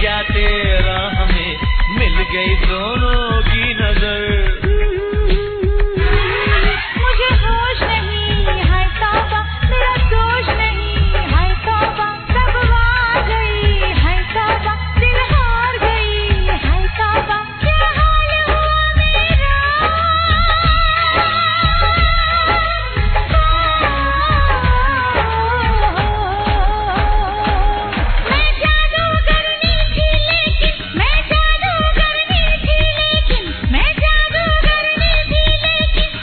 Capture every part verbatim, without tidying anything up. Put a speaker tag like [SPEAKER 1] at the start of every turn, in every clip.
[SPEAKER 1] गया तेरा हमें, मिल गई दोनों की नजर।
[SPEAKER 2] मुझे होश नहीं है तौबा, मेरा दोष नहीं है तौबा, सब आ गई है तौबा, दिल हार गई है तौबा, क्या हाल हुआ मेरा। मैं जादूगरनी थी लेकिन, मैं जादूगरनी थी लेकिन, मैं जादूगरनी थी लेकिन,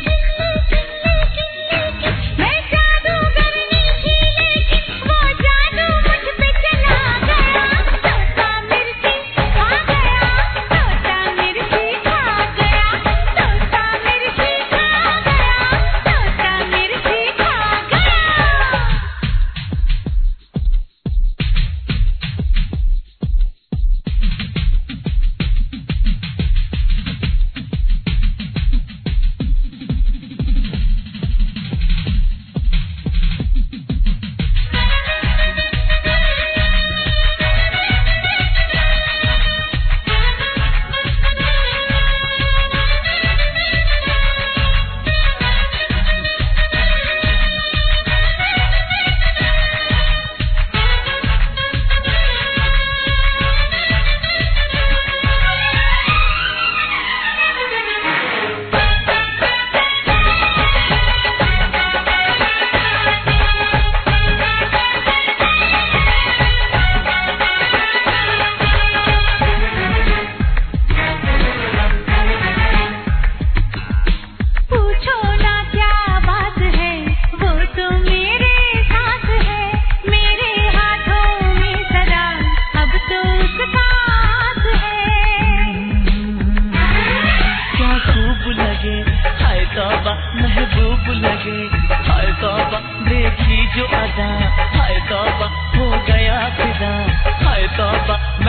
[SPEAKER 2] मैं जादूगरनी थी लेकिन, वो जादू मुझ पे चला गया। तोता मिर्ची खा गया, तोता मिर्ची खा गया, तोता मिर्ची खा गया, तोता मिर्ची खा गया। पूछो ना क्या बात है, वो तो मेरे साथ है, मेरे हाथों में सदा अब तो उसका हाथ है।
[SPEAKER 1] क्या खूब लगे हाय तौबा, महबूब लगे हाय तौबा, देखी जो अदा हाय तौबा, हो गया फिदा हाय तौबा,